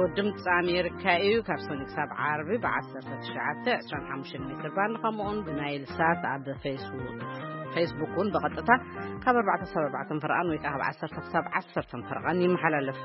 ድምፂ ኣሜሪካ እዩ ካብ ሰኞ ክሳብ ዓርቢ ብ1925 ሜትር ባንድ ከምኡ'ውን ብናይል ሳት ኣብ ፌስቡክ ውን ብቐጥታ ካብ 4 ፍርቓን ወይ ካብ 10 ክሳብ 10 ፍርቓን ይመሓላለፍ።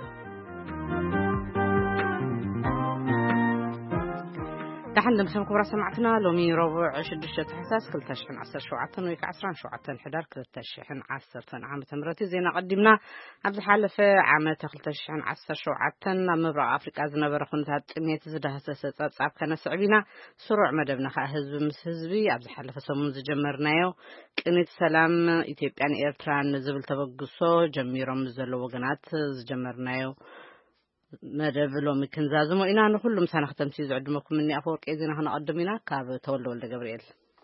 دحين دمسم كبرى سمعتنا لومي ربع 6 تحساس 2017 ويك 17 حدار 2010 عام تمرتي زينا قدمنا عبد الحلف عام 2017 مبرق افريقيا زنبر خنታት ጥሜት ዝዳህሰሰ ጻጻብ ከነስዕቢና ስሩዕ መደብና ህዝብ ምስ ህዝቢ عبد الحلف ሰሙን ዝጀመርናዮ ቅንት ሰላም ኢትዮጵያን ኤርትራን ዝብል ተበግሶ ጀሚሮም ዘለው ወገናት ዝጀመርናዮ مدب لومي كنزازم وإنا نخلو مسانا ختمتي زعدمكم مني أفورك إذن هنا قدمنا كاب تولو ولد جبريل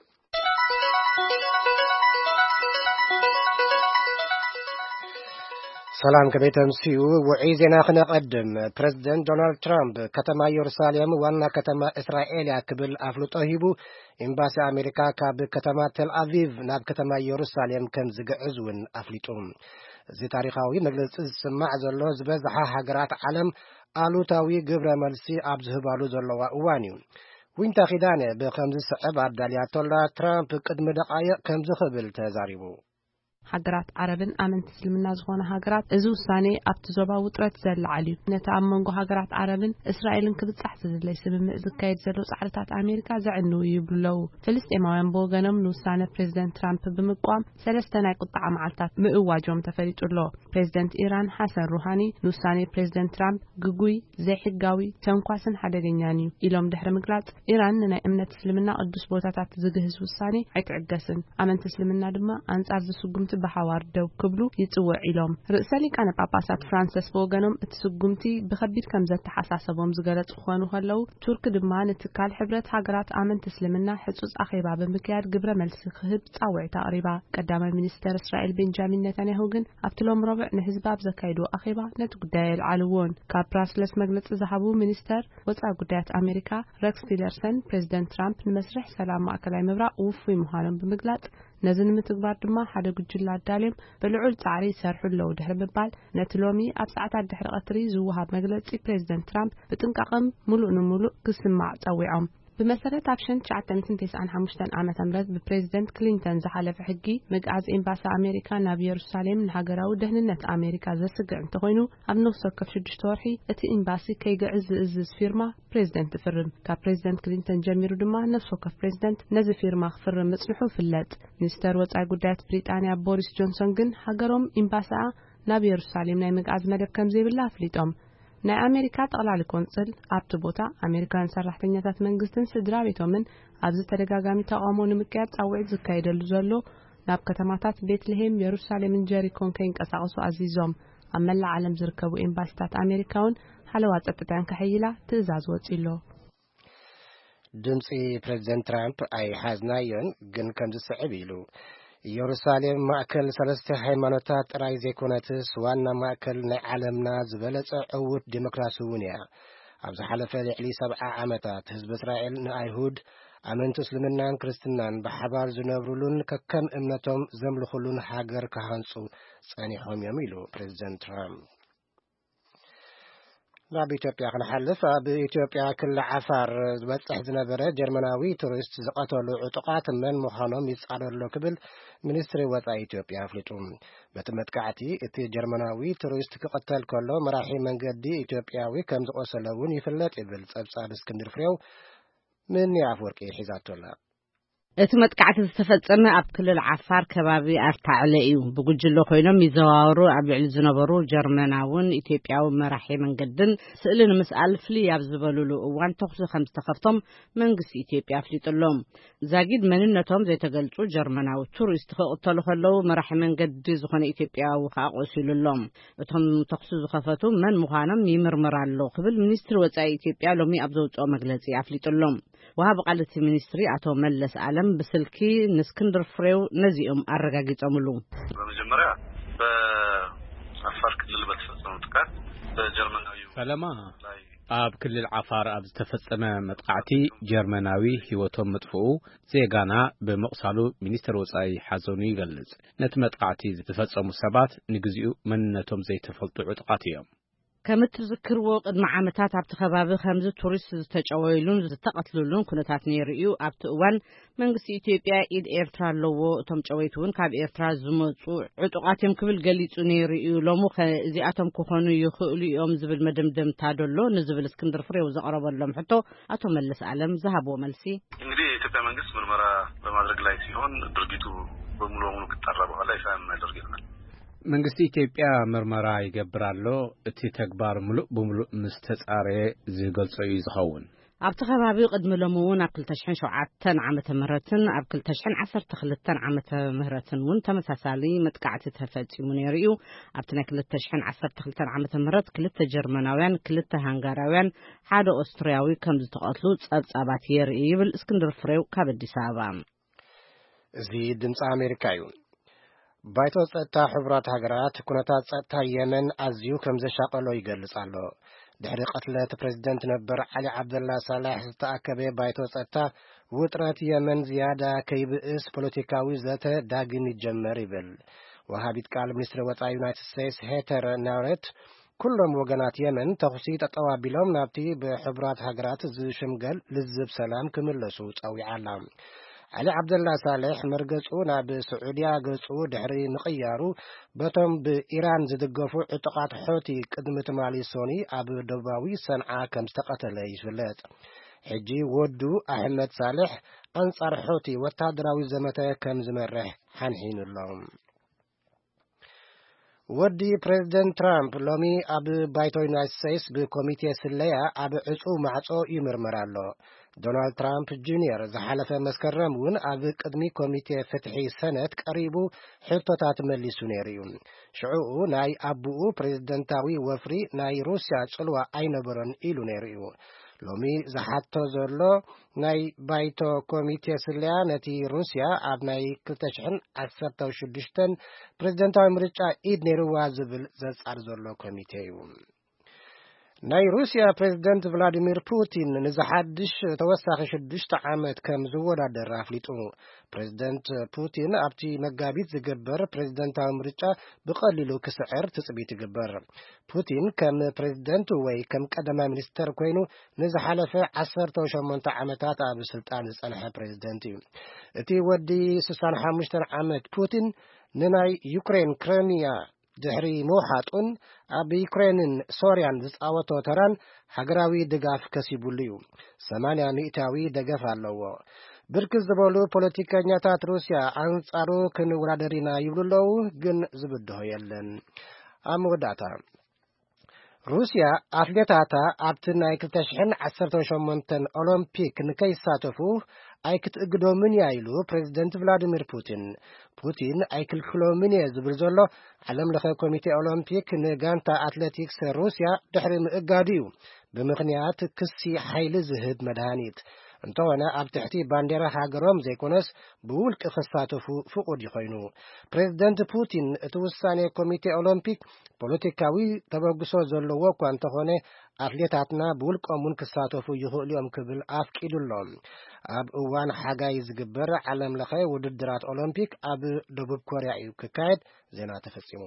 سلام كبيتم سيو وعيزنا خنا قدم بريزيدنت دونالد ترامب كتما يروساليم وانا كتما إسرائيل يكبل أفلو طهيبو إمباسي أمريكا كاب كتما تل أفيف ناب كتما يروساليم كم زقعزون أفليتهم زي تاريخاوي مجلس السماع زلو زبزحا حقرات عالم آلوتاوي قبر ملسي أبزهبالو زلو وانيو وين تاخداني بخمز السعب عبداليات الله ترامب قدم دقايق كم زخبل تزاريبو حضرات عربن آمن تسلمنا زغونا حضرات ازو ساني ابتزوبا وطرت زل عليو نتا امنغو حضرات عربن اسرائيلن كبتصح زلي سبب مزكايد زلو صحرتات امريكا زعنو يبلو فلسطيناوያን بوغنم نوسانه بريزيدنت ترامب بمقام سلستنا قطع معلتات مئواجوم تفريطሎ بريزيدنت ايران حسن روحاني نوسانه بريزيدنت ترامب غغوي زي حغاوي تنኳስን ሓደገኛኒ ኢሎም ድሕረ ምግላጽ ኢራን ናይ እምነት እስልምና ቅዱስ ቦታታት ዝግህዝ ውሳኔ ኣይትዕገስን ኣመንቲ እስልምና ድማ አንጻር ዝስጉምቲ بحوار دو كبلو يتوع إلهم رئيسالي كان باباسات فرانسيس بوغانوم اتسقمتي بخبير كم زت حساسبهم زغلت اخوانو هلو ترك دمان اتكال حبرت حقرات آمن تسلمنا حصص أخيبا بمكياد قبر ملسي خهب تقاوع تقريبا قدام المينستر إسرائيل بنجامين نتانياهو جن أبتلهم ربع نحزباب زكايدو أخيبا نتقداي العالوون كابراسلس مجلس زهبو مينستر وصع قدايات أمريكا ركس تيلرسن بريزيدنت ترامب المسرح سلام مأكلاي مبرا وفي مهارم بمقلات نزن متقبار دما حدا قجلا داليم بلعول تعري سرحو لو دحر ببال نتلومي أبسعتا دحر قطري زوهاب مجلسي بريزيدنت ترامب بتنقاقم ملؤ قسمع تاويعهم بمسارات عفشن 1995 عام تمرز ببريزيدنت كلينتون زحلف حقي مقعز إمباسا أمريكا ناب يروساليم نهاجراو دهننت أمريكا زسقع انتقينو أبنو سوكف شدشتورحي اتي إمباسي كيقعز فيرما بريزيدنت فرم كبريزيدنت كلينتون جميرو دما نفسوكف بريزيدنت نزي فيرما فرم مصلحو فلت مينستر وصاي قدات بريطانيا بوريس جونسون جن هاجروم إمباسا ناب يروساليم ناي مقعز مدب كم زي بالله فليتهم ናይ ኣሜሪካ ጠቅላላ ኮንስል ኣብቲ ቦታ ኣሜሪካን ሰራሕተኛታት መንግስትን ስድራቤቶምን ኣብዚ ተደጋጋሚ ተቃውሞ ንምክያድ ጻውዒት ዝካየደሉ ዘሎ ናብ ከተማታት ቤትልሄም የሩሳሌምን ጀሪኮን ከይንቀሳቀሱ ኣዚዞም ኣብ መላእ ዓለም ዝርከቡ ኤምባሲታት ኣሜሪካውን ሓለዋ ጸጥታን ከሕይላ ትእዛዝ ወፂሎ ድምፂ ፕሬዝዳንት ትራምፕ ኣይ ሓዝናዮን ግን ከም ዝስዕብ ኢሉ يروساليم مأكل سلسة هيمانوتات رايزي كونتس وانا مأكل نعلمنا زبلت عود ديمقراسيونيا عبز حلفة لعلي 7 عامتات حزب إسرائيل نأيهود أمن تسلمنان كريستنان بحبار زنبرولون ككم امنتهم زملخلون حاجر كهانسو سانيهم يميلو بريزيدنت ترامب نابي إثيوبيا خنحلف بإثيوبيا كل عفار بتصح زنبرة جرمناوي تورست زقاتلو عتقات من مخانم يصعدوا له قبل منستري وطا إثيوبيا فلتوم بتمتكعتي اتي جرمناوي تورست كقتل كله مراحي منقدي إثيوبياوي كم زقوسلون يفلت إبل صبصاب اسكندر فريو من يعفوركي حزاتولا እቲ መጥቃዕቲ ዝተፈጸመ ኣብ ክልል ዓፋር ከባቢ ኣርታዕለ እዩ ብጉጅሎ ኮይኖም ይዘዋወሩ ኣብ ልዕሊ ዝነበሩ ጀርመናውን ኢትዮጵያውን መራሒ መንገድን ስእሊ ንምስኣል ፍልይ ኣብ ዝበሉሉ እዋን ተኹሲ ከም ዝተኸፍቶም መንግስቲ ኢትዮጵያ ኣፍሊጡሎም ዛጊድ መንነቶም ዘይተገልጹ ጀርመናዊ ቱሪስት ክቕተሉ ከለዉ መራሒ መንገዲ ዝኾነ ኢትዮጵያዊ ከኣቆሲሉሎም እቶም ተኹሲ ዝኸፈቱ መን ምዃኖም ይምርመር ኣሎ ክብል ሚኒስትሪ ወጻኢ ኢትዮጵያ ሎሚ ኣብ ዘውፅኦ መግለጺ ኣፍሊጡሎም وهاب قالت المينستري أتو ملس عالم بسلكي نسكندر فريو نزيهم أرجعيتاملو. بمجمرة بأفار كل البتفصل متكات بجرمناوي. فلما أب كل العفار أب تفصل متقعتي جرمناوي هوتهم مدفوع زي جانا بمقصالو مينستر وصاي حزوني جلز. نت متقعتي تفصل مسابات نجزيو من نتهم زي تفلتو عتقاتيهم. ከም እትዝክርዎ ቅድሚ ዓመታት ኣብቲ ከባቢ ከምዚ ቱሪስት ዝተጨወይሉን ዝተቀትሉሉን ኩነታት ነይሩ እዩ። ኣብቲ እዋን መንግስቲ ኢትዮጵያ ኢድ ኤርትራ ኣለዎ እቶም ጨወይቱ እውን ካብ ኤርትራ ዝመፁ ዕጡቃት እዮም ክብል ገሊጹ ነይሩ እዩ። ሎሙ እዚኣቶም ክኾኑ ይኽእሉ እዮም ዝብል መደምደምታ ደሎ ንዝብል እስክንድር ፍሬው ዘቀረበሎም ሕቶ አቶ መለስ ዓለም ዝሃብዎ መልሲ እንግዲህ የኢትዮጵያ መንግስት ምርመራ በማድረግ ላይ ሲሆን ድርጊቱ በሙሉ በሙሉ ከተጣራ በኋላ ይፋ የሚያደርግ ይሆናል። መንግስቲ ኢትዮጵያ ምርመራ ይገብራሎ እቲ ተግባር ሙሉእ ብሙሉእ ምስተጻረየ ዝገልጾ እዩ ዝኸውን። ኣብቲ ከባቢ ቅድሚ ሎሚ እውን ኣብ 2007 ዓመተ ምህረትን ኣብ 2012 ዓመተ ምህረትን እውን ተመሳሳሊ መጥቃዕቲ ተፈጺሙ ነይሩ እዩ። ኣብቲ ናይ 2012 ዓመተ ምህረት 2 ጀርመናውያን 2 ሃንጋራውያን ሓደ ኦስትሪያዊ ከም ዝተቀትሉ ጸብጻባት የርኢ ይብል እስክንድር ፍሬው ካብ አዲስ አበባ። እዚ ድምፂ አሜሪካ እዩ። ባይቶ ጸጥታ ሕብራት ሃገራት ኩነታት ጸጥታ የመን ኣዝዩ ከም ዘሻቀሎ ይገልጽ ኣሎ። ድሕሪ ቀትለት ፕሬዝደንት ነበር ዓሊ ዓብደላ ሳላሕ ዝተኣከበ ባይቶ ጸጥታ ውጥረት የመን ዝያዳ ከይብእስ ፖለቲካዊ ዘተ ዳግም ይጀመር ይብል። ወሃቢት ቃል ሚኒስትር ወጻኢ ዩናይትድ ስቴትስ ሄተር ናውረት ኩሎም ወገናት የመን ተኹሲ ተጠዋቢሎም ናብቲ ብሕብራት ሃገራት ዝሽምገል ልዝብ ሰላም ክምለሱ ጸዊዓላ። ዓሊ ዓብደላ ሳሌሕ መርገጹ ናብ ስዑድያ ገጹ ድሕሪ ምቕያሩ በቶም ብኢራን ዝድገፉ ዕጡቃት ሖቲ ቅድሚ ትማሊ ሶኒ ኣብ ደቡባዊ ሰንዓ ከም ዝተቀተለ ይፍለጥ። ሕጂ ወዱ ኣሕመድ ሳሌሕ ኣንጻር ሖቲ ወታደራዊ ዘመተ ከም ዝመርሕ ሓንሒኑሎም። ወዲ ፕሬዝደንት ትራምፕ ሎሚ ኣብ ባይቶ ዩናይትድ ስቴትስ ብኮሚቴ ስለያ ኣብ ዕፁ ማዕጾ ይምርመር ኣሎ። ዶናልድ ትራምፕ ጁኒየር ዝሓለፈ መስከረም እውን ኣብ ቅድሚ ኮሚቴ ፍትሒ ሰነት ቀሪቡ ሕቶታት መሊሱ ነይሩ እዩ። ሽዑኡ ናይ ኣቡኡ ፕሬዝደንታዊ ወፍሪ ናይ ሩስያ ጽልዋ ኣይነበረን ኢሉ ነይሩ እዩ። ሎሚ ዝሓቶ ዘሎ ናይ ባይቶ ኮሚቴ ስለያ ነቲ ሩስያ ኣብ ናይ 2016 ፕሬዝደንታዊ ምርጫ ኢድ ነይርዋ ዝብል ዘጻር ዘሎ ኮሚቴ እዩ። ናይ ሩስያ ፕሬዝደንት ቭላዲሚር ፑቲን ንዝሓድሽ ተወሳኺ 6 ዓመት ከም ዝወዳደር ኣፍሊጡ። ፕሬዝደንት ፑቲን ኣብቲ መጋቢት ዝግበር ፕሬዝደንታዊ ምርጫ ብቐሊሉ ክስዕር ትጽቢት ይግበር። ፑቲን ከም ፕሬዝደንት ወይ ከም ቀዳማይ ሚኒስተር ኮይኑ ንዝሓለፈ 18 ዓመታት ኣብ ስልጣን ዝጸንሐ ፕሬዝደንት እዩ። እቲ ወዲ 65 ዓመት ፑቲን ንናይ ዩክሬን ክሪሚያ ድሕሪ መውሓጡን ኣብ ዩክሬንን ሶርያን ዝጻወቶ ተራን ሃገራዊ ድጋፍ ከሲቡሉ እዩ። 80% ደገፍ ኣለዎ። ብርክት ዝበሉ ፖለቲከኛታት ሩስያ ኣንጻሩ ክንወዳደሪና ይብሉለው ግን ዝብድሆ የለን። ኣብ መወዳእታ ሩስያ ኣትሌታታ ኣብቲ ናይ 2018 ኦሎምፒክ ንከይሳተፉ ኣይክትእግዶምን እያ ኢሉ ፕሬዝደንት ቭላዲሚር ፑቲን ኣይክልክሎምን እየ ዝብል ዘሎ ዓለም ለኸ ኮሚቴ ኦሎምፒክ ንጋንታ ኣትሌቲክስ ሩስያ ድሕሪ ምእጋዱ እዩ ብምኽንያት ክሲ ሓይሊ ዝህብ መድሃኒት እንተኾነ ኣብ ትሕቲ ባንዴራ ሃገሮም ዘይኮነስ ብውልቂ ክሳተፉ ፍቁድ ይኾይኑ። ፕሬዝደንት ፑቲን እቲ ውሳኔ ኮሚቴ ኦሎምፒክ ፖለቲካዊ ተበግሶ ዘለዎ እኳ እንተኾነ ኣትሌታትና ብውልቆምን ክሳተፉ ይኽእሉ እዮም ክብል ኣፍቂዱሎም። ኣብ እዋን ሓጋይ ዝግበር ዓለም ለኸ ውድድራት ኦሎምፒክ ኣብ ደቡብ ኮርያ እዩ ክካየድ። ዜና ተፈጺሙ።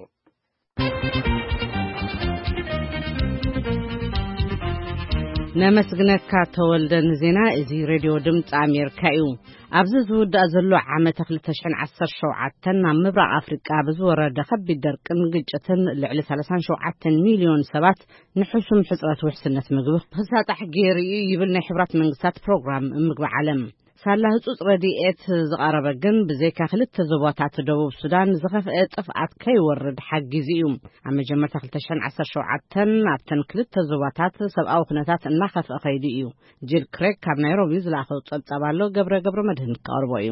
ነመስግነካ ተወልደን ዜና እዚ ሬድዮ ድምፂ ኣሜሪካ እዩ። ኣብዚ ዝውዳእ ዘሎ ዓመት 2017 ናብ ምብራቕ ኣፍሪቃ ብዝወረደ ከቢድ ደርቅን ግጭትን ልዕሊ 37 ሚልዮን ሰባት ንሕሱም ሕፅረት ውሕስነት ምግቢ ክሳጣሕ ገይሩ ይብል ናይ ሕብራት መንግስታት ፕሮግራም ምግቢ ዓለም። ሳላ ህጹጽ ረድኤት ዝቐረበ ግን ብዘይካ 2 ዞባታት ደቡብ ሱዳን ዝኸፍአ ጥፍኣት ከይወርድ ሓጊዙ እዩ። ኣብ መጀመርታ 2017 ኣብተን 2 ዞባታት ሰብኣዊ ኩነታት እናኸፍአ ኸይዱ እዩ። ጂል ክሬግ ካብ ናይሮቢ ዝለኣኸው ጸብጻብ ኣሎ ገብረ መድህን ቀርቦ እዩ።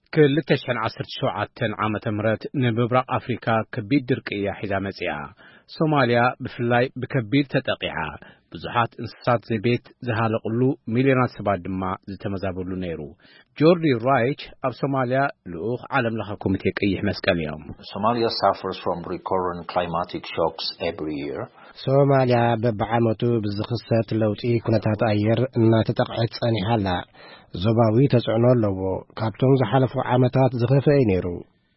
2017 ዓመተ ምህረት ንምብራቕ ኣፍሪካ ከቢድ ድርቂ እያ ሒዛ መጽያ። ሶማልያ ብፍላይ ብከቢድ ተጠቂዓ ብዙሓት እንስሳት ዘቤት ዝሃለቕሉ ሚልዮናት ሰባት ድማ ዝተመዛበሉ ነይሩ። ጆርዲ ራይች ኣብ ሶማልያ ልኡኽ ዓለም ለኸ ኮሚቴ ቀይሕ መስቀል እዮም። Somalia suffers from recurrent climatic shocks every year. ሶማልያ በብዓመቱ ብዝኽሰት ለውጢ ኩነታት ኣየር እናተጠቕዐት ጸኒሓላ ዞባዊ ተጽዕኖ ኣለዎ። ካብቶም ዝሓለፉ ዓመታት ዝኸፍአ ነይሩ።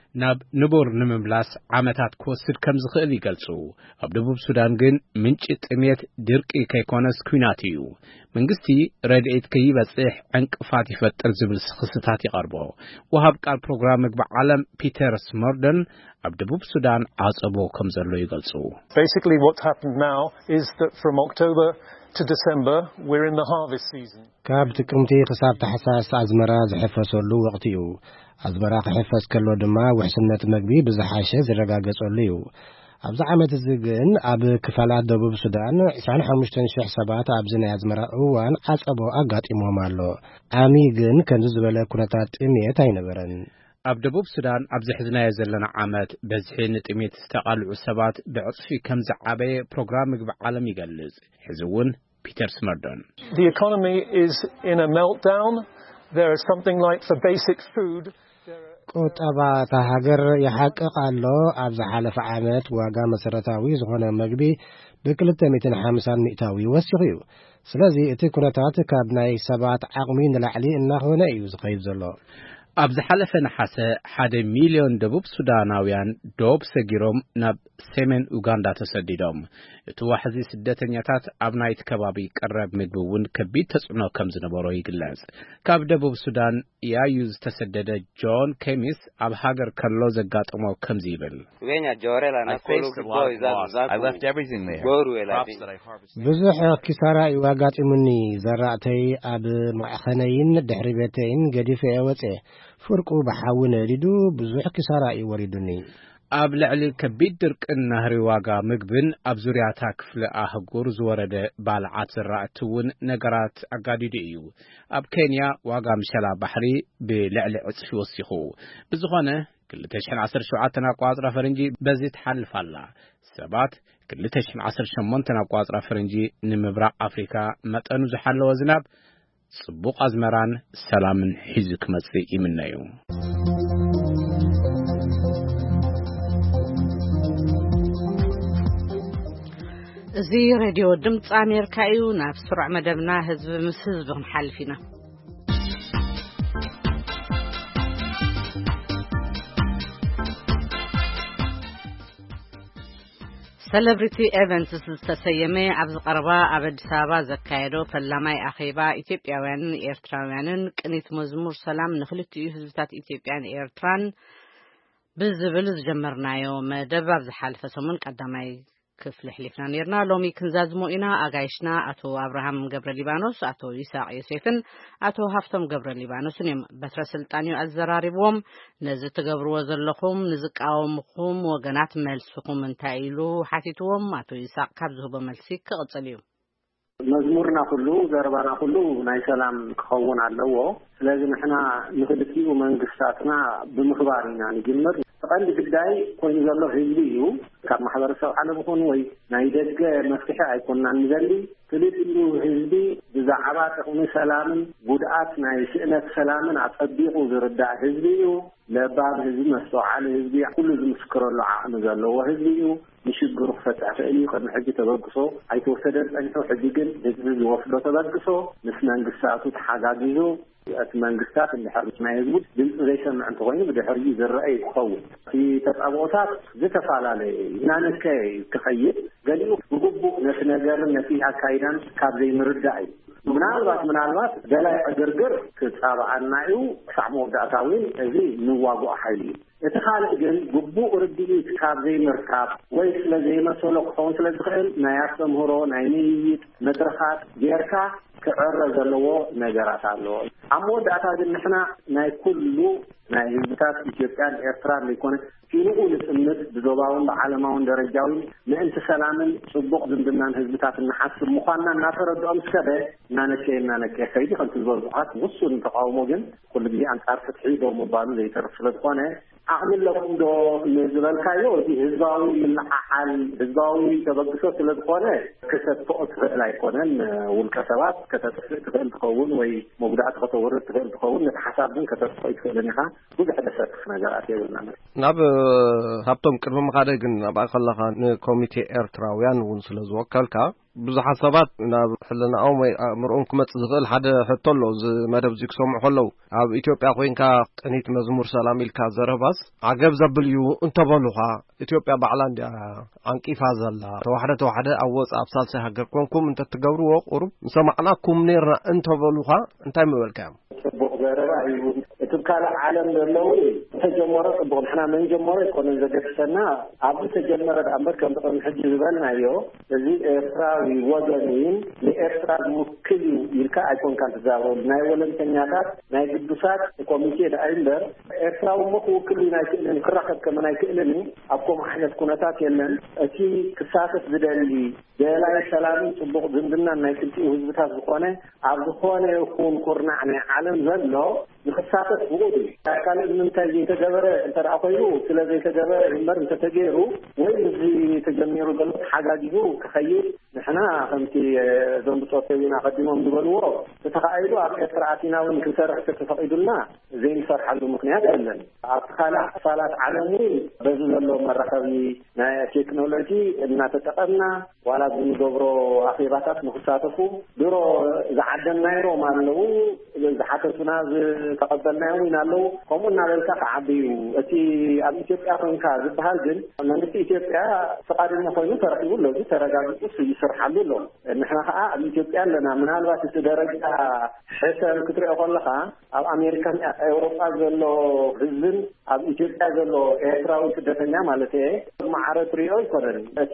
ናብ ንቡር ንምምላስ ዓመታት ክወስድ ከም ዝኽእል ይገልጹ። ኣብ ደቡብ ሱዳን ግን ምንጭ ጥሜት ድርቂ ከይኮነስ ኩናት እዩ። መንግስቲ ረድኤት ከይበጽሕ ዕንቅፋት ይፈጥር ዝብል ክስታት ይቐርቦ። ወሃብ ቃል ፕሮግራም ምግቢ ዓለም ፒተር ስሞርደን ኣብ ደቡብ ሱዳን ዓጸቦ ከም ዘሎ ይገልጹ። Basically what's happened now is that from October to December we're in the harvest season. ካብ ጥቅምቲ ክሳብ ታሕሳስ ኣዝመራ ዝሕፈሰሉ ወቕቲ እዩ። ኣዝመራ ክሕፈስ ከሎ ድማ ውሕስነት ምግቢ ብዝሓሸ ዝረጋገጸሉ እዩ። ኣብዚ ዓመት እዚ ግን ኣብ ክፋላት ደቡብ ሱዳን 25,000 ሰባት ኣብዚ ናይ ኣዝመራ እዋን ዓጸቦ ኣጋጢሞም ኣሎ። ዓሚ ግን ከምዚ ዝበለ ኩነታት ጥሜት ኣይነበረን። ኣብ ደቡብ ሱዳን ኣብ ዝሕዝናዮ ዘለና ዓመት በዝሒ ንጥሜት ዝተቓልዑ ሰባት ብዕጽፊ ከም ዝዓበየ ፕሮግራም ምግቢ ዓለም ይገልጽ። ሕዚ እውን ፒተር ስመርደን The economy is in a meltdown. There is something like for basic food. ቁጠባ ሃገር ይሓቅቕ ኣሎ። ኣብ ዝሓለፈ ዓመት ዋጋ መሰረታዊ ዝኾነ ምግቢ ብ250 ሚእታዊ ወሲኹ እዩ። ስለዚ እቲ ኩነታት ካብ ናይ ሰባት ዓቕሚ ንላዕሊ እናኾነ እዩ ዝኸይድ ዘሎ። ኣብ ዝሓለፈ ነሓሰ 1 ሚልዮን ደቡብ ሱዳናውያን ዶብ ሰጊሮም ናብ ሰሜን ኡጋንዳ ተሰዲዶም። እቲ ዋሕዚ ስደተኛታት ኣብ ናይቲ ከባቢ ቀረብ ምግቢ እውን ከቢድ ተጽዕኖ ከም ዝነበሮ ይግለጽ። ካብ ደቡብ ሱዳን ያዩ ዝተሰደደ ጆን ኬሚስ ኣብ ሃገር ከሎ ዘጋጥሞ ከምዚ ይብል። ብዙሕ ኪሳራ እዩ ኣጋጢሙኒ። ዘራእተይ ኣብ ማዕኸነይን ድሕሪ ቤተይን ገዲፈ ወፀ። ፍርቁ ብሓዊ ነዲዱ ብዙሕ ኪሳራ እዩ ወሪዱኒ። ኣብ ልዕሊ ከቢድ ድርቅን ናህሪ ዋጋ ምግብን ኣብ ዙርያታ ክፍለ ኣህጉር ዝወረደ ባልዓት ዝራእቲ እውን ነገራት ኣጋዲዱ እዩ። ኣብ ኬንያ ዋጋ ምሸላ ባሕሪ ብልዕሊ ዕጽፊ ወሲኹ። ብዝኾነ 2017 ኣቋጽራ ፈረንጂ በዚ ትሓልፍ ኣላ። ሰባት 2018 ኣቋጽራ ፈረንጂ ንምብራቕ ኣፍሪካ መጠኑ ዝሓለወ ዝናብ ጽቡቕ ኣዝመራን ሰላምን ሒዙ ክመጽእ ይምነዩ። እዚ ሬድዮ ድምፂ ኣሜሪካ እዩ። ናብ ስሩዕ መደብና ህዝቢ ምስ ህዝቢ ክንሓልፍ ኢና። ሴሌብሪቲ ኤቨንትስ ዝተሰየመ ኣብ ዝቐረባ ኣብ አዲስ አበባ ዘካየዶ ፈላማይ ኣኼባ ኢትዮጵያውያንን ኤርትራውያንን ቅኒት መዝሙር ሰላም ንኽልቲኡ ህዝብታት ኢትዮጵያን ኤርትራን ብዝብል ዝጀመርናዮ መደብ ኣብ ዝሓለፈ ሰሙን ቀዳማይ ክፍሊ ሕሊፍና ነርና። ሎሚ ክንዛዝሞ ኢና ኣጋይሽና ኣቶ አብርሃም ገብረ ሊባኖስ፣ ኣቶ ይስሐቅ ዮሴፍን ኣቶ ሃፍቶም ገብረ ሊባኖስን እዮም። በትረ ስልጣን ኣዘራሪቦም ነዚ ትገብርዎ ዘለኹም ንዝቃወምኩም ወገናት መልስኩም እንታይ ኢሉ ሓቲትዎም። ኣቶ ይስሐቅ ካብ ዝህቦ መልሲ ክቕጽል እዩ። መዝሙርና ኩሉ ዘረባና ኩሉ ናይ ሰላም ክኸውን ኣለዎ። ስለዚ ንሕና ንክልቲኡ መንግስታትና ብምኽባር ኢና ንጅምር። ቀንዲ ጉዳይ ኮይኑ ዘሎ ህዝቢ እዩ። ካብ ማሕበረሰብ ዓለም ኾኑ ወይ ናይ ደገ መፍትሒ ኣይኮንና ንዘሊ ክልቲኡ ህዝቢ ብዛዕባ ጥቕሚ ሰላምን ጉድኣት ናይ ስእነት ሰላምን ኣጸቢቑ ዝርዳእ ህዝቢ እዩ። ለባብ ህዝቢ መስተውዓሊ ህዝቢ ኩሉ ዝምስክረሉ ዓቕሚ ዘለዎ ህዝቢ እዩ። ንሽግሩ ክፈትሕ ክእል እዩ። ቅድሚ ሕጂ ተበግሶ ኣይተወሰደን ፀኒሑ ሕጂ ግን ህዝቢ ዝወስዶ ተበግሶ ምስ መንግስታቱ ተሓጋጊዙ እቲ መንግስታት እንድሕር ናይ ህዝቡ ድምፂ ዘይሰምዕ እንተኮይኑ ብድሕሪ ዝረአይ ክኸውን እቲ ተጻብኦታት ዝተፈላለየ ናነከ ክኸይድ ገሊኡ ብግቡእ ነቲ ነገርን ነቲ ኣካይዳን ካብ ዘይምርዳእ እዩ። ምናልባት ገላይ ዕግርግር ክጻብኣና እዩ ክሳዕ መወዳእታ እውን እዚ ንዋግኦ ሓይሊ እዩ። እቲ ካልእ ግን ግቡእ ርድኢት ካብ ዘይምርካብ ወይ ስለ ዘይመሰሎ ክኸውን ስለ ዝኽእል ናይ ኣስተምህሮ ናይ ንይይጥ መድረኻት ጌርካ ክዕረ ዘለዎ ነገራት ኣለዎ። ኣብ መወዳእታ ግን ንሕና ናይ ኩሉ ናይ ህዝብታት ኢትዮጵያን ኤርትራን ዘይኮነ ፊንኡ ንፅምት ብዞባውን ብዓለማውን ደረጃውን ምእንቲ ሰላምን ጽቡቕ ዝምድናን ህዝብታት እንሓስብ ምዃንና እናተረድኦም ስከበ እናነከ ከይዲ ከምቲ ዝበዝሓት ውሱን ተቃውሞ ግን ኩሉ ግዜ ኣንጻር ፍትሒ ዶ ምባሉ ዘይተርፍ ስለ ዝኾነ ዓቕሚ ኣለኩም ዶ ንዝበልካዮ እቲ ህዝባዊ ምልሓሓል ህዝባዊ ተበግሶ ስለ ዝኾነ ክተጥፍኦ ትኽእል ኣይኮነን። ውልቀ ሰባት ከተጥፍእ ትኽእል ትኸውን ወይ መጉዳእቲ ከተወርድ ትኽእል ትኸውን። ነቲ ሓሳብ ግን ከተጥፍኦ ይትኽእልን ኢኻ። ብዙሕ ደሰትፍ ነገራት የብልና። ናብ ሃብቶም ቅድሚ ምኻደ ግን ናብኣ ከለኻ ንኮሚቴ ኤርትራውያን እውን ስለ ዝወከልካ ብዙሓት ሰባት ናብ ሕልናኦም ወይ ምርኦም ክመጽእ ዝኽእል ሓደ ሕቶ ኣሎ መደብ እዚ ክሰምዑ ከለዉ ኣብ ኢትዮጵያ ኮይንካ ቅኒት መዝሙር ሰላም ኢልካ ዘረባስ ዓገብ ዘብል እዩ እንተበሉኻ ኢትዮጵያ ባዕላ እንድያ ዓንቂፋ ዘላ ተዋሕደ ኣብ ወጻእ ኣብ ሳልሳይ ሃገር ኮንኩም እንተትገብርዎ ቁሩብ ምሰማዕናኩም ነርና እንተበሉኻ እንታይ ምበልካዮም ጽቡቕ ዘረባ እዩ እቲ ካልእ ዓለም ዘለው ተጀመረ ጽቡቕ ንሕና መን ጀመረ ይኮነ ዘገድሰና ኣብ ተጀመረ ኣምበር ከም ተቐም ሕጂ ዝበልናዮ እዚ ኤርትራዊ ወገንን ንኤርትራ ዝውክል ይልካ ኣይኮንካ ትዛረብ ናይ ወለንተኛታት ናይ ቅዱሳት ኮሚቴ ዳይምበር ኤርትራዊ ምክውክል ናይ ክእልን ክራኸብ ከም ናይ ክእልን ኣብኩም ዓይነት ኩነታት የለን እቲ ክሳተፍ ዝደሊ ደላይ ሰላምን ጽቡቕ ዝምድና ናይ ክልቲኡ ህዝብታት ዝኾነ ኣብ ዝኾነ ይኹን ኩርናዕ ናይ ዓለም ዘሎ ንክሳተፍ ውቁድ ካልእ ምንታይ ዘይተገበረ እንተደኣ ኮይኑ ስለ ዘይተገበረ እምበር እንተተገይሩ ወይ እዚ ተጀሚሩ ዘሎ ሓጋጊዙ ክኸይድ ንሕና ከምቲ እዞም ብፆተዊና ቀዲሞም ዝበልዎ ተተኻኢሉ ኣብ ኤርትራ ኣቲና እውን ክንሰርሕ ተፈቒዱልና ዘይንሰርሓሉ ምክንያት የለን ኣብ ካልእ ክፋላት ዓለም በዚ ዘሎ መራኸቢ ናይ ቴክኖሎጂ እናተጠቐምና ዋላ ዝገብሮ ኣኼባታት ንክሳተፉ ድሮ ዝዓደናይሮም ኣለዉ ዝሓተቱና ተቀበልናዮም ይናለው ከምኡ እናበልካ ከዓብዩ እቲ ኣብ ኢትዮጵያ ኮይንካ ዝበሃል ግን መንግስቲ ኢትዮጵያ ፈቃደኛ ኮይኑ ተረኺቡ ለዚ ተረጋጊፁ ይስርሓሉ ኣሎ ንሕና ከዓ ኣብ ኢትዮጵያ ኣለና ምናልባት እቲ ደረጃ ሕሰብ ክትሪኦ ከለካ ኣብ ኣሜሪካን ኤውሮጳ ዘሎ ህዝብን ኣብ ኢትዮጵያ ዘሎ ኤርትራዊ ስደተኛ ማለት እየ ማዕረ ትሪኦ ይኮነን እቲ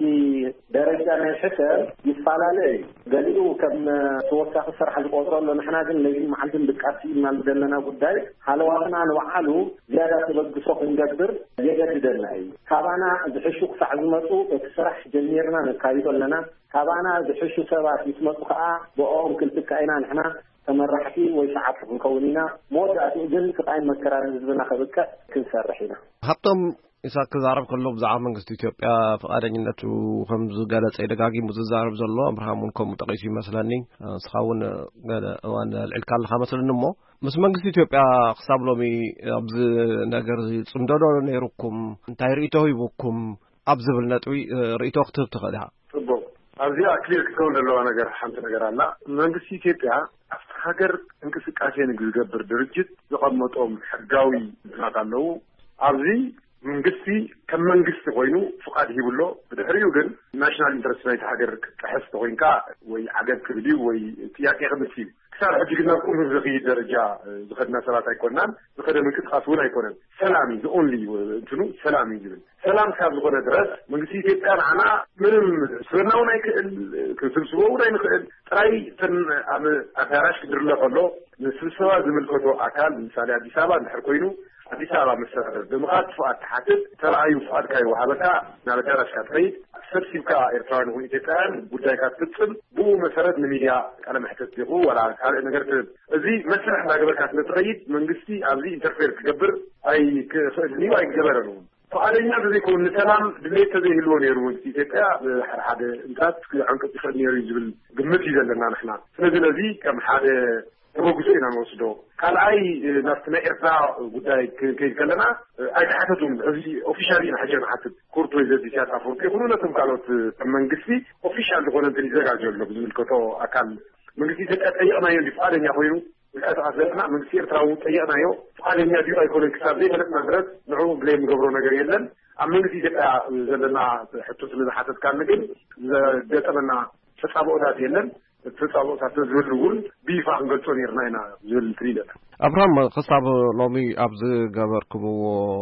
ደረጃ ናይ ሕሰብ ይፈላለ እዩ ገሊኡ ከም ተወሳኺ ስራሕ ዝቆጥረሉ ንሕና ግን ለዚ መዓልትን ድቃሲ ኢና ዘለና ጉዳይ ሃለዋትና ንባዕሉ ዝያዳ ተበግሶ ክንገብር የገድደና እዩ ካባና ዝሕሹ ክሳዕ ዝመፁ እቲ ስራሕ ጀሚርና ነካይዶ ኣለና ካባና ዝሕሹ ሰባት ይስመፁ ከዓ ብኦም ክልትካ ኢና ንሕና ተመራሕቲ ወይ ሰዓት ክንከውን ኢና መወዳእትኡ ግን ክጣይ መከራን ህዝብና ከብቅዕ ክንሰርሕ ኢና ሃብቶም ኢሳክ ክዛረብ ከሎ ብዛዕባ መንግስቲ ኢትዮጵያ ፈቃደኝነቱ ከም ዝገለጸ ደጋጊሙ ዝዛረብ ዘሎ አብርሃም እውን ከምኡ ጠቂሱ ይመስለኒ እስካሁን ገለ እዋን ልዕልካ ኣለካ መስለኒ እሞ ምስ መንግስቲ ኢትዮጵያ ክሳብ ሎሚ ኣብዚ ነገር ፅምደዶ ነይሩኩም እንታይ ርእይቶ ሂቡኩም ኣብ ዝብል ነጥቢ ርእይቶ ክትህብ ትኽእል ኢኻ ጽቡቕ ኣብዚኣ ክሊር ክከውን ዘለዋ ነገር ሓንቲ ነገር ኣላ መንግስቲ ኢትዮጵያ ኣብቲ ሃገር እንቅስቃሴ ንግዲ ዝገብር ድርጅት ዝቐመጦም ሕጋዊ እንትናት ኣለዉ ኣብዚ መንግስቲ ከም መንግስቲ ኮይኑ ፍቃድ ሂብሎ ብድሕሪኡ ግን ናሽናል ኢንትረስት ናይቲ ሃገር ክጥሕስ ኮይንካ ወይ ዓገብ ክብል ወይ ጥያቄ ክምስ እዩ ክሳብ ሕጂ ግን ኣብ ቁም ዝኽይድ ደረጃ ዝኸድና ሰባት ኣይኮናን ዝኸደ ምንቅስቃስ እውን ኣይኮነን ሰላም እዩ ኦንሊ እንትኑ ሰላም እዩ ዝብል ሰላም ካብ ዝኾነ ድረስ መንግስቲ ኢትዮጵያ ንዓና ምንም ስብና እውን ኣይክእል ክስብስቦ እውን ኣይንኽእል ጥራይ እተን ኣብ ኣዳራሽ ክድርለ ከሎ ንስብሰባ ዝምልከቶ ኣካል ምሳሌ ኣዲስ ኣበባ እንድሕር ኮይኑ አዲስ አበባ መስተዳደር ብምኻድ ፍቃድ ተሓትት ተረኣዩ ፍቃድ ካይወሃበካ ናብ ኣዳራሽካ ትኸይድ ሰብሲብካ ኤርትራውያን ይኹን ኢትዮጵያውያን ጉዳይካ ትፍፅም ብኡ መሰረት ንሚድያ ቃለ መሕተት ዲኹ ወላ ካልእ ነገር እዚ መስርሕ እናገበርካ ስለትኸይድ መንግስቲ ኣብዚ ኢንተርፌር ክገብር ኣይክኽእልን እዩ ኣይክገበረን እውን ፈቃደኛ ተዘይከውን ንሰላም ድሌት ተዘይህልዎ ነይሩ መንግስቲ ኢትዮጵያ ሓደ እንታት ክዓንቅፅ ይኽእል ነይሩ ዝብል ግምት እዩ ዘለና ንሕና ስለዚ ከም ሓደ ተበግሶ ኢና ንወስዶ ካልኣይ ናብቲ ናይ ኤርትራ ጉዳይ ከይድ ከለና ኣይተሓተቱም እዚ ኦፊሻሊ ኢና ሕጂ ንሓትት ኩርት ወይ ዘዲስያት ኣፈወርቂ ይኹኑ ነቶም ካልኦት መንግስቲ ኦፊሻል ዝኾነ እንትን ይዘጋጆ ኣሎ ብዝምልከቶ ኣካል መንግስቲ ኢትዮጵያ ጠየቕናዮ እንዲ ፈቃደኛ ኮይኑ ንቀሳቀስ ዘለና መንግስቲ ኤርትራ እውን ጠየቕናዮ ፈቃደኛ ድዩ ኣይኮነን ክሳብ ዘይፈለጥና ድረስ ንዕኡ ብለይ ንገብሮ ነገር የለን ኣብ መንግስቲ ኢትዮጵያ ዘለና ሕቶ ስለዝሓተትካኒ ግን ዘገጠመና ተፃብኦታት የለን ተጻውታት ዝብል እውን ቢፋ ክንገልጾ ነርና ኢና ዝብል ትሪደና አብርሃም ክሳብ ሎሚ ኣብዚ ገበርኩምዎ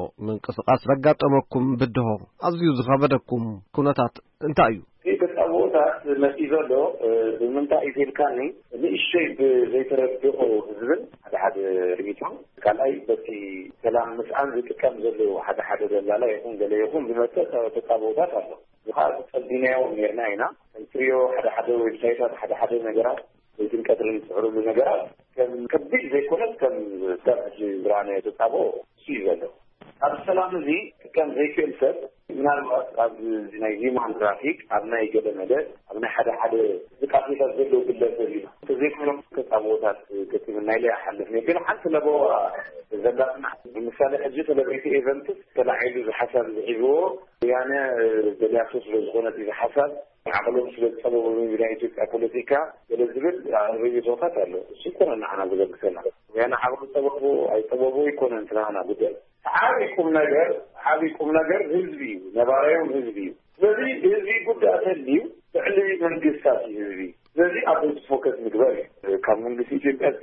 ምንቅስቃስ ዘጋጠመኩም ብድሆ ኣዝዩ ዝኸበደኩም ኩነታት እንታይ እዩ ተጻውታት መስይዘሎ ብምንታይ ኢልካኒ ንእሽተይ ዘይተረድኦ ህዝብን ሓደ ርኢቶ ካልኣይ በቲ ሰላም ምስኣን ዝጥቀም ዘሎ ሓደ ደላላ ይኹን ገለ ይኹን ዝመፅእ ተጻውታት ኣሎ ዝኻእ ፀቢናዮ ነርና ኢና ትሪዮ ሓደ ዌብሳይታት ሓደ ነገራት ዝንቀጥልን ዝሕሩሉ ነገራት ከም ከቢድ ዘይኮነስ ከም ሰብጂ ብራነ ተጻቦ ሲዘሎ ኣብ ሰላም እዚ ከም ዘይክእል ሰብ ምናልባት ኣብ ናይ ሂማን ትራፊክ ኣብ ናይ ገለመደ ኣብ ናይ ሓደ ዝቃፊታት ዘሎ ግለሰብ እዩ ዘይኮኖም ተጻቦታት ከትምናይ ላይ ሓልፍኒ ግን ሓንቲ ለበዋ ዘላትና ምሳሌ ሕጂ ሴሌብሪቲ ኢቨንትስ ተላዒሉ ዝሓሳብ ዝሒዝዎ يعني بلياتوس لزغونة إذا حصل عقلهم سبب من بناء إثيوبيا بوليتيكا يلزبل ريزوفات له شكرا معنا بذلك يعني عقل سببه أي سببه يكون انتنا أنا بدل عابيكم نجر هزبي نباريهم هزبي الذي هزبي قد أتليه فعلي من قصة هزبي الذي أبو فوكس مقبل كان من قصي جمعت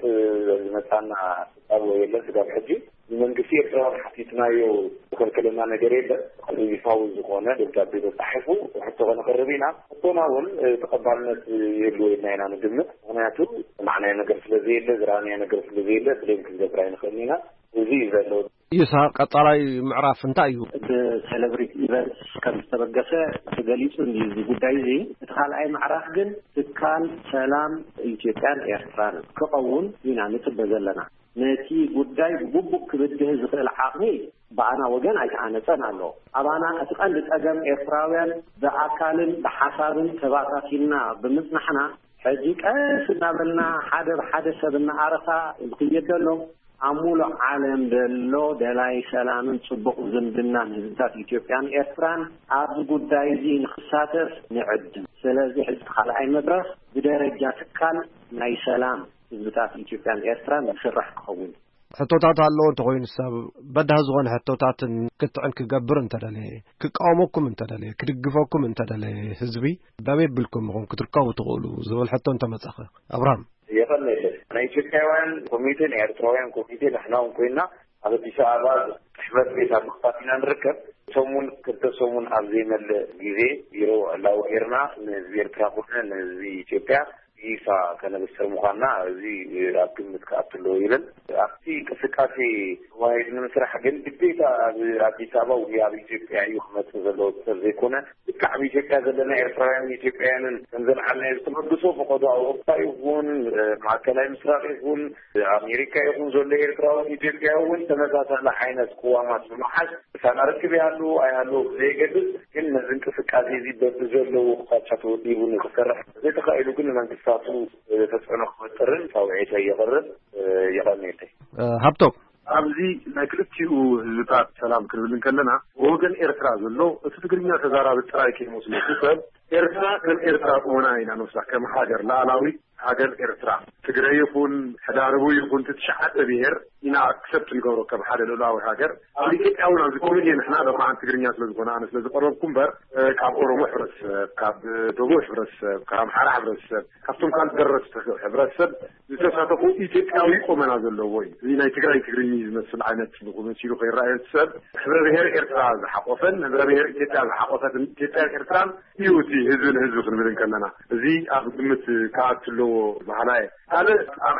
مثلا أبو يلا سقاب حجي من قصي إكرار حسيتنا يو وكان كلمنا نجريبا اللي يفاوز قوانا لبتابي تتحفوا وحتى غانا قربينا حطونا أول تقبلنا يبلو إننا نجمت ونعتو معنا نقرف لذيلة زراني نقرف لذيلة بلين كذا براين خلينا وزي ذلك يسار قطراي معرف انتايو سيلبريتي ايفنتس كم تبقسه تغليصو اندي ጉዳይ زي تخالعي معرف ግን ትካል ሰላም ኢትዮጵያን ኤርትራን ከቀውን ዲና ንጥበዘለና ነቲ ጉዳይ ጉቡክ ክብድህ ዝኽእል ዓቅሚ ባና ወገን አይታነጸን አሎ አባና አጥቃን ለጠገም ኤርትራውያን በአካልን በሐሳብን ተባታኪና በመጽናሕና حجيقه سنابلنا حدا سبنا عرفا بقيدلو عمول عالم دلو دلاي سلام صبق زمدنا هزات ኢትዮጵያን ኤርትራን አብ ጉዳይ ዚን خساتف نعد ስለዚህ خلعي مدرس بدرجه تكال ናይ ሰላም ህዝታት ኢትዮጵያን ኤርትራን መስራሕ ክኸውን حتوتات الله انت خوين السبب بدها زغون حتوتات كتعن كجبر انت دلي كقامكم انت دلي كدغفوكم انت دلي حزبي بابيبلكم هون كتركاو تقولوا زول حتى انت مصخه ابراهيم يفلل انا ኢትዮጵያውያን ኮሚቴን ኤርትራውያን ኮሚቴን احنا كنا አዲስ አበባ ተሽበት ቤት አጥፋትና ንርከብ ሰሙን ከተሰሙን አብዜመል ጊዜ ቢሮ ላውሄርና ኤርትራ ሆነ ኢትዮጵያ ይፋ ከነብሰር ሙኻና እዚ አክምት ካትሎ ይለን አክቲ ከስካሴ ዋይድ መስራህ ግን ግዴታ አዲስ አበባ ወያ ኢትዮጵያ ይሁመት ዘለው ተዘይኮነ ከዓቢ ኢትዮጵያ ዘለና ኤርትራውያን ኢትዮጵያውያንን እንዘን ዓልና ይስተመድሶ ፈቆዶ አውሮፓ ይሁን ማዕከላዊ ምስራቅ ይሁን አሜሪካ ይሁን ዘለ ኤርትራውያን ኢትዮጵያውያን ተመሳሳለ አይነት ቁዋማት በመሐስ ሳናርክብ ያሉ አያሉ ዘይገድስ ግን እንቅስቃሴ እዚህ በዘለው ወጣቻቱ ይሁን ተሰራህ ዘይተካይሉ ግን መንግስት ሳቱ ተጽዕኖ መጥረን ታውዒተ ይቀርብ ይቀርነይተ ሀብቶ ኣብዚ ለክልቲኡ ህዝባት ሰላም ክልብልን ከለና ወገን ኤርትራ ዘሎ እቲ ትግርኛ ተዛራብ ጥራይ ከይመስሉ ሰብ ኤርትራ ከኤርትራ ቆና ኢና ነውሳ ከም ሀገር ላዕላዊ ሀገር ኤርትራ ትግራይ ይሁን ሕዳርቡ ይሁን ትሽዓተ ብሔር ኢና አክሰፕት ንገብሮ ከም ሓደ ሉላዊ ሀገር ኣብ ኢትዮጵያውን ኣብዚ ኮሚቴ ንሕና ደማን ትግርኛ ስለዝኾነ ኣነ ስለዝቀረብኩም በር ካብ ኦሮሞ ሕብረተሰብ ካብ ደቡብ ሕብረተሰብ ካብ ኣምሓራ ሕብረተሰብ ካብቶም ካልኦት ሕብረተሰብ ዝተሳተፉ ኢትዮጵያዊ ቆመና ዘለዎ እዩ እዚ ናይ ትግራይ ትግርኛ ዝመስል ዓይነት ንኩመሲሉ ከይረአየ ሰብ ሕብረ ብሔር ኤርትራ ዝሓቆፈን ሕብረ ብሔር ኢትዮጵያ ዝሓቆፈት ኢትዮጵያ ኤርትራን ይውቲ ህዝብን ህዝብ ክንብል ከለና እዚ ኣብ ግምት ካኣትሎ ባህላዬ አለ ኣብ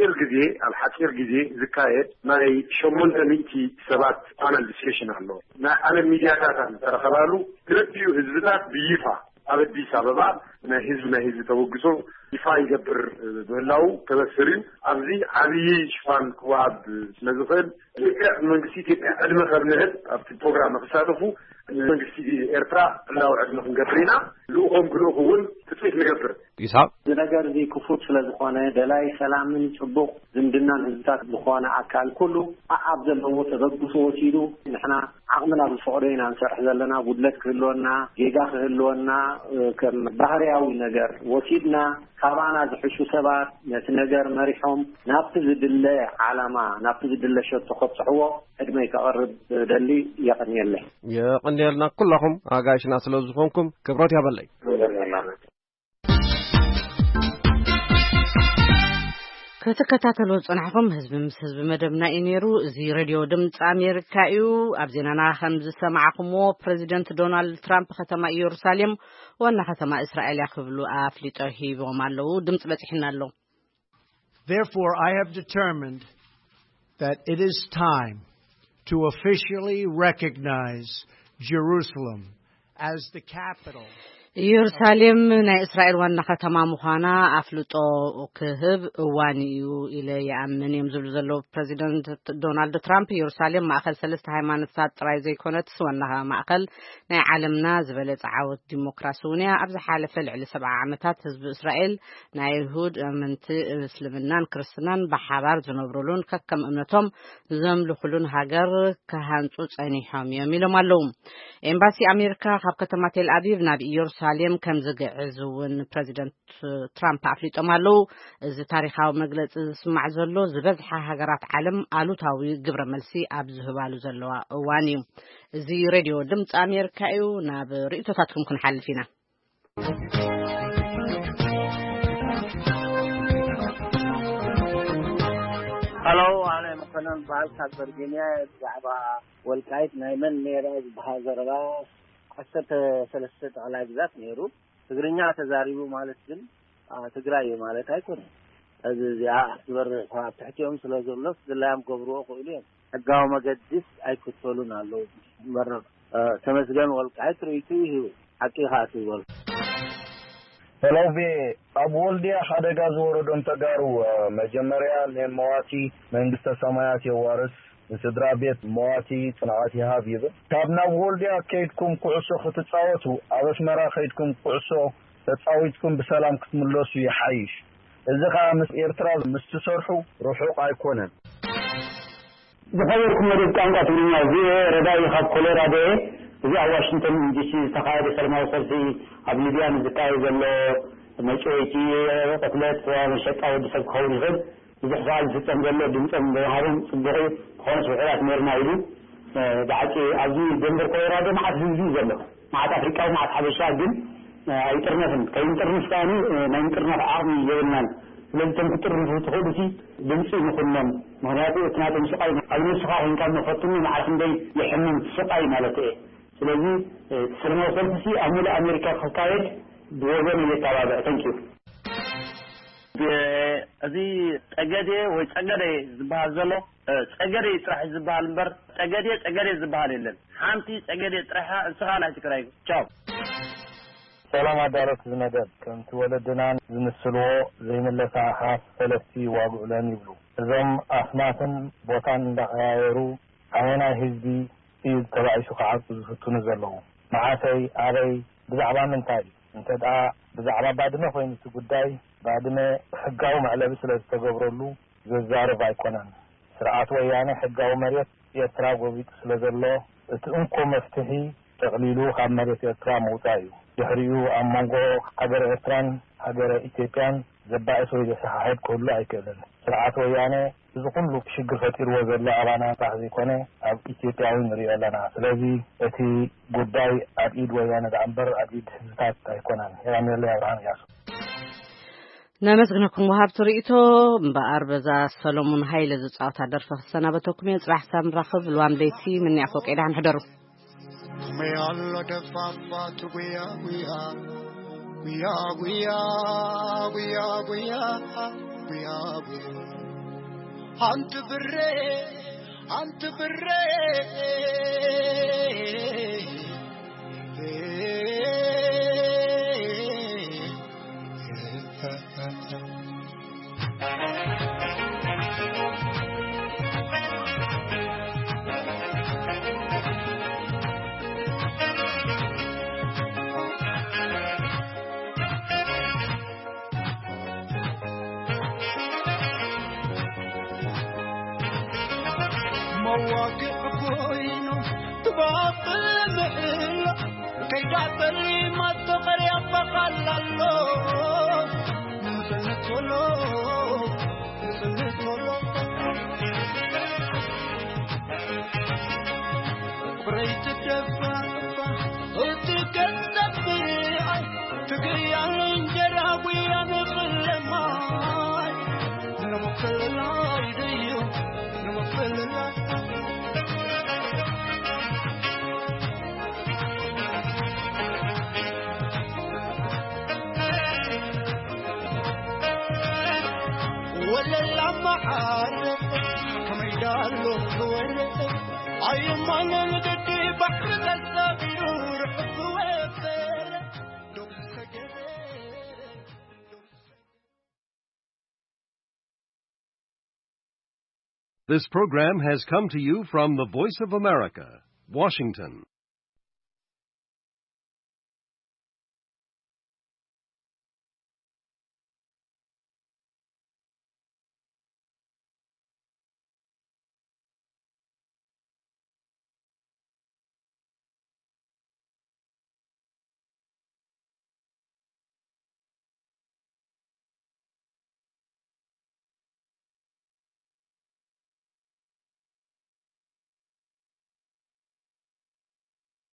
ሓፂር ጊዜ ዝካየድ ናይ 800 ሰባት ፓነል ዲስከሽን ኣሎ ናይ ዓለም ሚዲያታት ተረኸባሉ ክልቲኡ ህዝብታት ብይፋ ኣብ አዲስ አበባ ናይ ህዝብ ተወግሶ ይፋ ይገብር ብላው ተበስሪው ኣብዚ ዓብይ ሽፋን ክዋብ ስለዝኽእል መንግስቲ ኢትዮጵያ ዕድመ ከብንህል ኣብቲ ፕሮግራም ክሳተፉ መንግስቲ ኤርትራ ላው ዕድመ ክንገብርና ልኡኹም ክልኡኹውን ትፅኢት ንገብር ይሳብ ነገር እዚ ክፉት ስለዝኾነ ደላይ ሰላምን ጽቡቕ ዝምድናን ህዝብታት ዝኾነ ኣካል ኩሉ ኣብ ዘለዎ ተበግሶ ወሲዱ ንሕና ዓቕምና ብፈቅዶ ኢና ንሰርሕ ዘለና ጉድለት ክህልወና ጌጋ ክህልወና ከም ባህርያዊ ነገር ወሲድና ካባና ዝሕሹ ሰባት ነቲ ነገር መሪሖም ናብቲ ዝድለ ዓላማ ናብቲ ዝድለ ሸቶ ከብፅሕዎ ዕድመይ ከቐርብ ደሊ የቐኒየለ የቐኒየልና ኩላኹም ኣጋይሽና ስለዝኾንኩም ክብረት ያበለይ ከተከታተሉ ጽናሕኩም ህዝብ ምስ ህዝብ መደብና ኢኔሩ እዚ ሬድዮ ድምጽ አሜሪካ እዩ ኣብ ዜናና ከም ዝሰማዕኩሞ ፕሬዚደንት ዶናልድ ትራምፕ ከተማ ኢየሩሳሌም ዋና ከተማ እስራኤል ያክብሉ አፍሊጦ ሂቦም አለው ድምጽ በጽሕና አለው Therefore I have determined that it is time to officially recognize Jerusalem as the capital ኢየሩሳሌም ናይ እስራኤል ዋና ከተማ ምዃና አፍልጦ ክህብ እዋንዩ ኢለ ያምን የምዝሉ ዘሎ ፕሬዚደንት ዶናልድ ትራምፕ ኢየሩሳሌም ማእከል ሰለስተ ሃይማኖታት ጥራይ ዘይኮነት ዋና ማእከል ናይ ዓለምና ዝበለጸ ዓወት ዲሞክራሲውንያ ኣብ ዝሓለፈ ልዕሊ 70 ዓመታት ህዝቢ እስራኤል ናይ ይሁድ እምንቲ እስልምናን ክርስትናን በሓባር ዝነብሩሉን ከከም እምነቶም ዘምልኹሉን ሃገር ከሃንጹ ጸኒሖም እዮም ኢሎም ኣለው ኤምባሲ ኣሜሪካ ካብ ከተማ ቴል አቪቭ ናብ ኢየሩሳሌም ከም ዝግዕዝውን ፕሬዚደንት ትራምፕ ኣፍሊጦም ኣለው። እዚ ታሪኻዊ መግለፂ ዝስማዕ ዘሎ ዝበዝሐ ሃገራት ዓለም ኣሉታዊ ግብረ መልሲ ኣብ ዝህባሉ ዘለዋ እዋን እዩ። እዚ ሬድዮ ድምፂ ኣሜሪካ እዩ። ናብ ርእቶታትኩም ክንሓልፍ ኢና። هلو أنا مثلا بعرف برجينيا زعبا والكايت نايمن نيرا بهازرلا عشرة ثلاثة على أجزاء نيرو تقرينيا تزاريبو مالتين تقرأي مالت هيكون هذا زي أكبر تحكيهم سلازولوس دلهم قبروا قولين الجو مقدس أيكون تقولون على مرة تمسجن والكايت ريتيه حقيقة وال فلوفي أبولدي حدا جازورو دون تجارو مجمريا لمواتي من قصة سمايات يوارس بسدرا بيت مواتي صنعاتي هابيبه كابنا أبولدي كيدكم كعسو ختصاوتو أبس مرا خيدكم كعسو تتصاويتكم بسلام كتملوسو يحيش إذا خامس إرتراز مستسرحو روحو قايكونن بخيركم مريد كانت أتولينا زي ردائي خاب كوليرا دي زي واشنطن دي سي تقاعد سلمى وصرسي أبنبيان الزكاية زلو مشويتي قتلات ومشكا ودسك خوري غد زي حفاظ ستم زلو دمتم بهارون صدقي خونس وحيات ميرنا إلو بعد عزيز دنبر كوليرا دي معات زيزي زلو معات أفريكا ومعات حبشا دين إنترنتن كإنترنت ثاني ما إنترنت عربي يونان لن تنكتر تخودتي دمسي مخنن مهناتي اتناتي سقاي أبني سقاي إن كان مفتني معرفن دي يحمن سقاي مالتي ስለዚህ ስለማው ሰልፍሲ አሙላ አሜሪካ ከካየድ በወገን እየተባበረ ታንኪዩ እዚ ጸገዴ ወይ ጸገዴ ዝባል ዘሎ ጸገዴ ጥራሕ ዝባል እንበር ጸገዴ ዝባል የለን ሓንቲ ጸገዴ ጥራሕ እንስኻና ትግራይ ቻው ሰላም አዳረክ ዝነገር ከምቲ ወለድናን ዝምስልዎ ዘይመለሳ ሓፍ ፈለስቲ ዋጉዕለን ይብሉ እዞም ኣስማትን ቦታን እንዳቀያየሩ ኣየናይ ህዝቢ إذ تبعيشو خعاص زفتون زلو معاسي علي بزعبا من تالي انتدى بزعبا بعد ما خوين سقوداي بعد ما حقاو معلب سلا استقبرلو زوزارو بايكونان سرعات ويانا حقاو مريت يتراغ وبيك سلا زلو اتنكو مفتحي تغليلو خام مريت يترا موتايو يحريو امانغو حقر اتران حقر إتيبيان زبائسو إذا سحاحيب كله ايكالن سرعات ويانا إذا كله شجر خطير وزلا أرانا تحذي كونه أب إثيوبيا ونري لنا سلذي أتي قداي أبيد ويانا دعنبر أبيد زتات كونان يعني اللي أبراهيم ياسو نمسكنكم وهاب تريتو بأربزا سلمون هاي لزوجات درف السنة بتوكم يصبح سام رخب الوان بيتي من يعفوك إلى عن حضره ما الله دفعت ويا أنت بري مواقع كوينو تباطل محل كي تعطلي ما تغري بقال الله نزلت ولو بريت الدفا وتكذب بيعي تقيان جراوي أنا بالماي نمكل الله يديو نمكل الله ولا لما حارب كما يدالو ورد أي ما نلقي بحر الزبير This program has come to you from the Voice of America, Washington.